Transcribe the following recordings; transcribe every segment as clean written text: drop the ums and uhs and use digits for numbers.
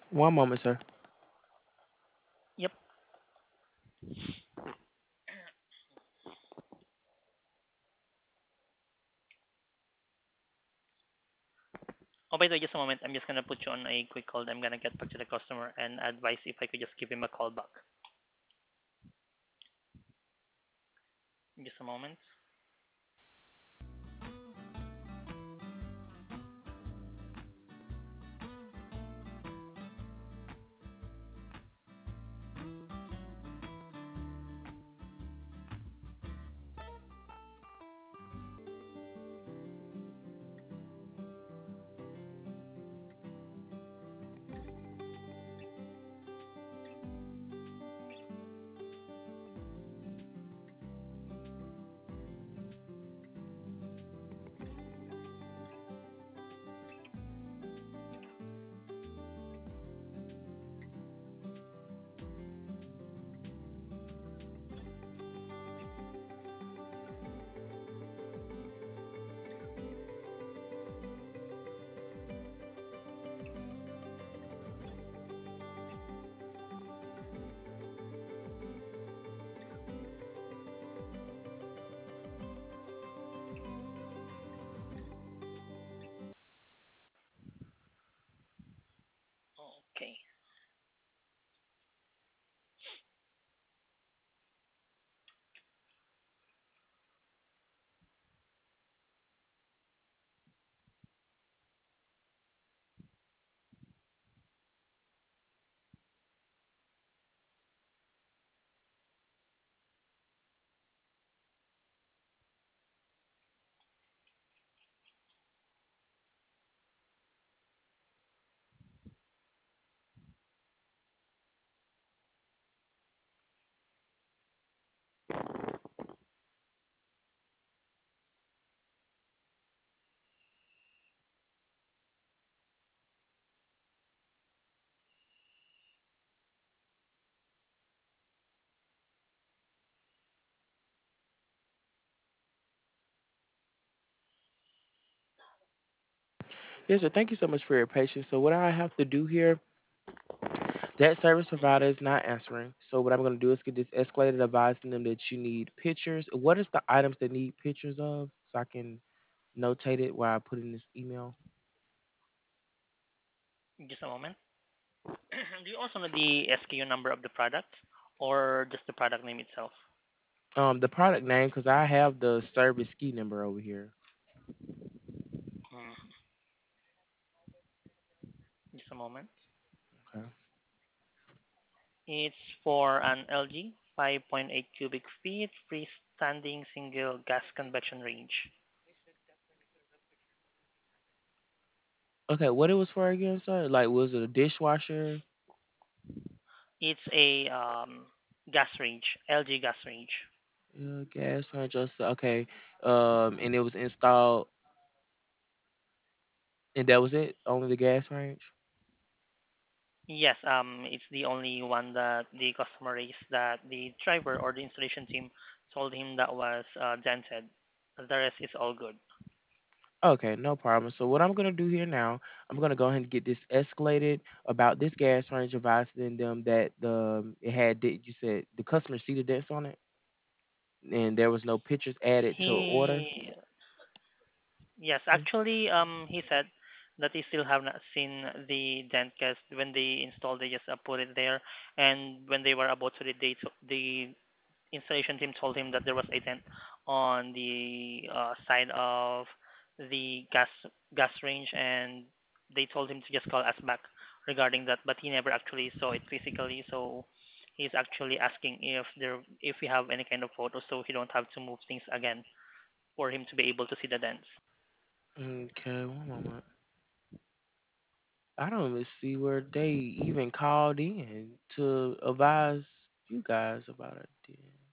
One moment, sir. Yep. Oh, by the way, just a moment. I'm just gonna put you on a quick hold. I'm gonna get back to the customer and advise if I could just give him a call back. Just a moment. Okay. Yes, sir. Thank you so much for your patience. So what I have to do here, that service provider is not answering. So what I'm going to do is get this escalated, advising them that you need pictures. What is the items that need pictures of, so I can notate it while I put in this email? Just a moment. Do you also know the SKU number of the product or just the product name itself? The product name, because I have the service key number over here. Hmm. Just a moment. Okay. It's for an LG 5.8 cubic feet freestanding single gas convection range. Okay, what it was for again, sir? Like, was it a dishwasher? It's a gas range, LG gas range. Gas range. Okay. And it was installed, and that was it. Only the gas range. Yes, it's the only one that the customer raised that the driver or the installation team told him that was dented. The rest is all good. Okay, no problem. So what I'm gonna do here now, I'm gonna go ahead and get this escalated about this gas range, advising them that it had you said the customer see the dents on it, and there was no pictures added to order. He Yes, Hmm? actually, he said that he still have not seen the dent because when they installed, they just put it there, and when they were about to the installation team told him that there was a dent on the side of the gas range, and they told him to just call us back regarding that, but he never actually saw it physically, so he's actually asking if we have any kind of photo so he don't have to move things again for him to be able to see the dents. Okay, one moment. I don't even see where they even called in to advise you guys about it. Then.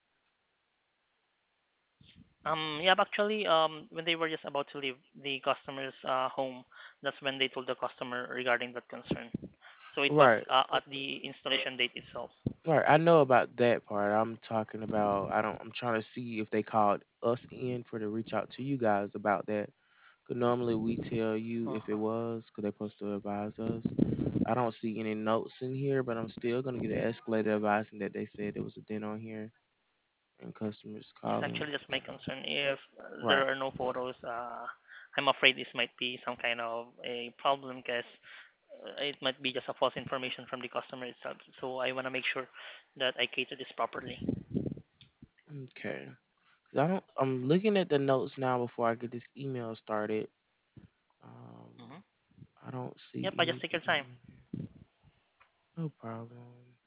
Yeah, but actually, when they were just about to leave the customer's home, that's when they told the customer regarding that concern. So it was Right, at the installation date itself. right. I know about that part. I'm talking about. I don't. I'm trying to see if they called us in for to reach out to you guys about that. 'Cause normally we tell you if it Uh-huh. was, 'cause they're supposed to advise us. I don't see any notes in here, but I'm still gonna get an escalated advising that they said there was a dent on here and customers Yes, calling. actually, that's my concern. If Right, there are no photos, I'm afraid this might be some kind of a problem because it might be just a false information from the customer itself. So I want to make sure that I cater this properly. okay. 'Cause I don't. I'm looking at the notes now before I get this email started. Um, Hmm. I don't see Yep, I just take your time. anything. No problem.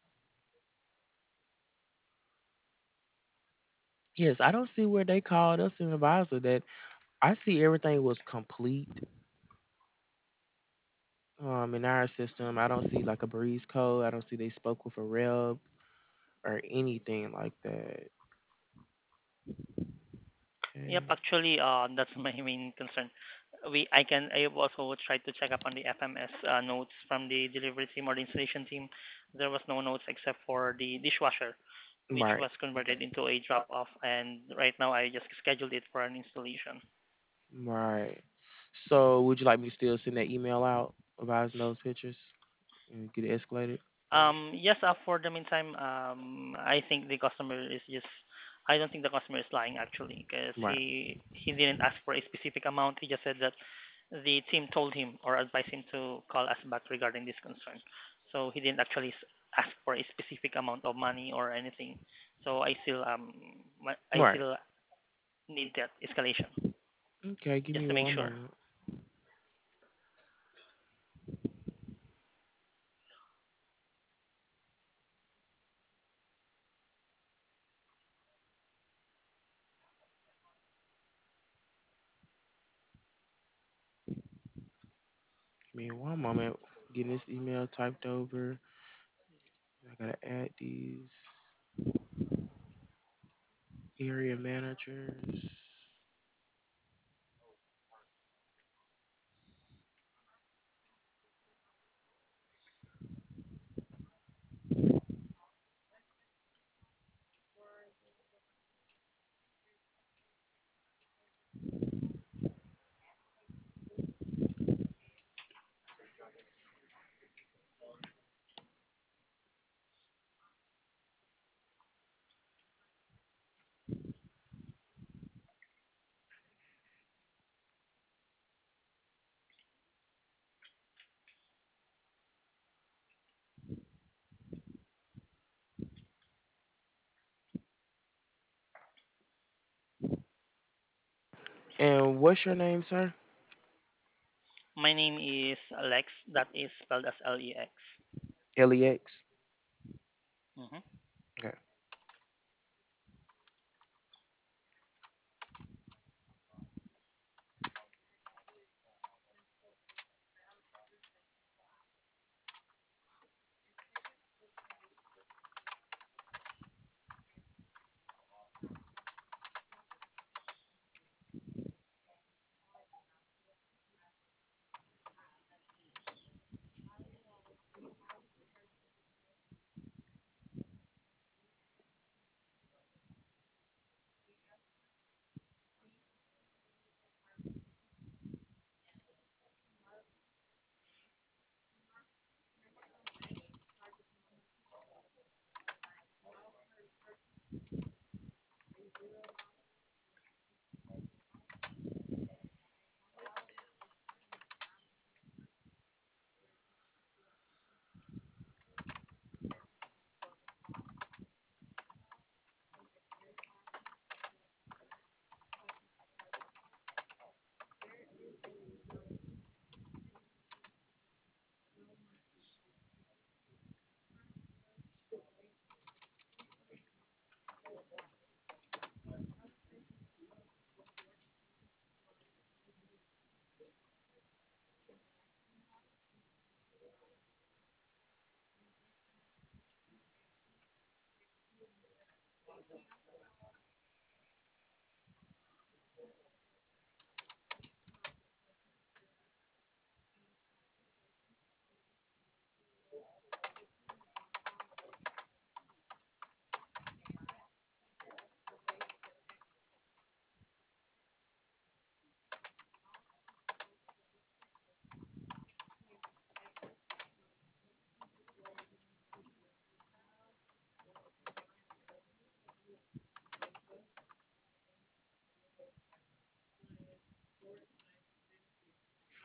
Yes, I don't see where they called us and advised us that. I see everything was complete. In our system, I don't see like a breeze code. I don't see they spoke with a rep or anything like that. Yep, Okay. actually, that's my main concern. I also tried to check up on the FMS notes from the delivery team or the installation team. There was no notes except for the dishwasher, which Right. was converted into a drop off, and right now I just scheduled it for an installation. Right. So would you like me to still send that email out advising those pictures and get it escalated? Yes, for the meantime, I think the customer is just. I don't think the customer is lying actually, because Right. he didn't ask for a specific amount. He just said that the team told him or advised him to call us back regarding this concern. So he didn't actually ask for a specific amount of money or anything. So I Right. still need that escalation Okay, give just me to make one sure. moment. Give me one moment. Getting this email typed over. I gotta add these area managers. And what's your name, sir? My name is Lex. That is spelled as Lex. LEX. Mm-hmm. Okay.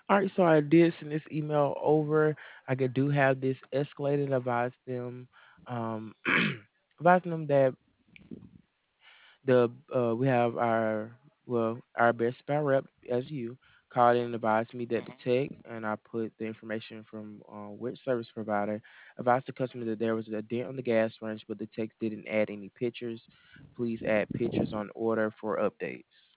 All right, so I did send this email over. Do have this escalated. Um, advise them that the we have our best buy rep as you called in and advised me that the Hmm. tech, and I put the information from which service provider advised the customer that there was a dent on the gas range, but the tech didn't add any pictures. Please add pictures on order for updates.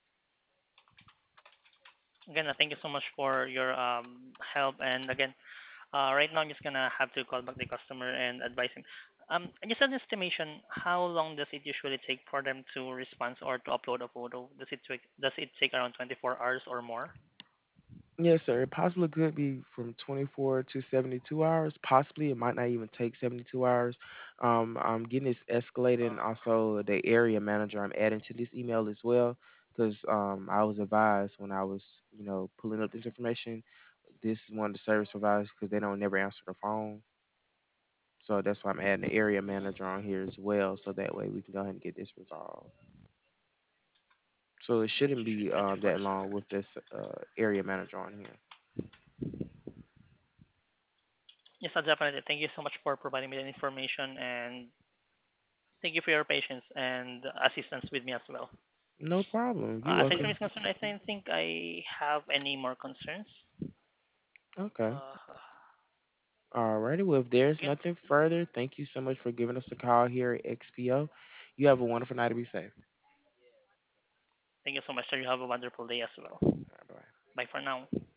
Again, thank you so much for your help. And again, right now I'm just gonna have to call back the customer and advise him. Just an estimation, how long does it usually take for them to respond or to upload a photo? Does it take around 24 hours or more? Yes, sir. It possibly could be from 24 to 72 hours. Possibly, it might not even take 72 hours. I'm getting this escalated, and also the area manager I'm adding to this email as well, because I was advised when I was, pulling up this information. This is one of the service providers because they don't never answer the phone. So that's why I'm adding the area manager on here as well, so that way we can go ahead and get this resolved. So it shouldn't Usually be 24 that hours. long with this area manager on here. Yes, definitely. Thank you so much for providing me the information, and thank you for your patience and assistance with me as well. No problem. You're Aside from welcome. this concern, I don't think I have any more concerns. Okay. Uh, Alrighty. Well, if there's Again, nothing further, thank you so much for giving us a call here at XPO. You have a wonderful night to be safe. thank you so much, sir. You have a wonderful day as well. Bye bye. Bye for now.